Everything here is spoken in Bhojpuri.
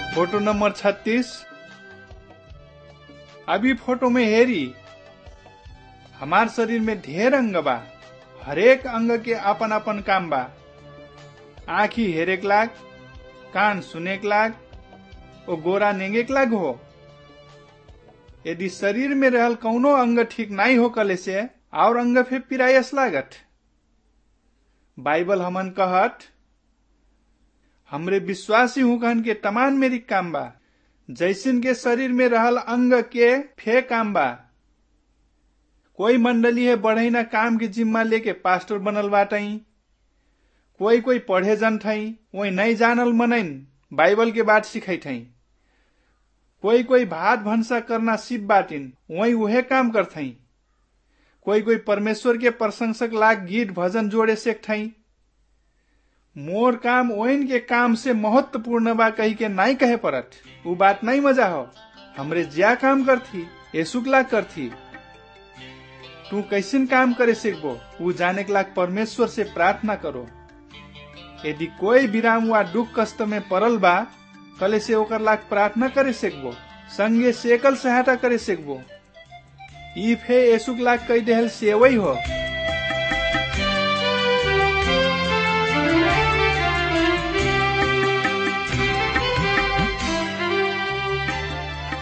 Photo number 36। अभी फोटो में हेरी हमार शरीर में ढेर अंग बा। हरेक अंग के अपन अपन काम बा। आँखी हेरेक लाग, कान सुनेक लाग, ओ गोरा नेंगेक लाग हो। यदि शरीर में रहल कौनो अंग ठीक नहीं हो कले से और अंग फिर पिरायस लागत। बाइबल हमन कहत हमरे विश्वासी हुकन के तमान मेरी काम बा। जैसिन के शरीर में रहल अंग के फे काम बा। कोई मंडली है बढ़ई काम की जिम्मा लेके पास्टर बनल बाटई। कोई पढ़े जन थई, वही नहीं जानल मनइन बाइबल के बात सिखाई थई। कोई भात भंसा करना सिप बाटिन, वही उहे काम करथई। कोई परमेश्वर के प्रशंसक लाग गीत भजन जोड़े सेक थई। मोर काम ओइन के काम से महत्वपूर्ण बा कही के नहीं कहे परत। वो बात नहीं मजा हो। हमरे ज्या काम करथी येसुक लाग करथी। तू कैसिन काम करे सीखबो वो जाने के लाग परमेश्वर से प्रार्थना करो। यदि कोई विराम वा दुख कष्ट में पड़ल बा कले से ओकर लाग प्रार्थना करे सीखबो। संगे सेकल सहायता करे सीखबो। ई फे येसुक लाग कई देहल सेवई हो।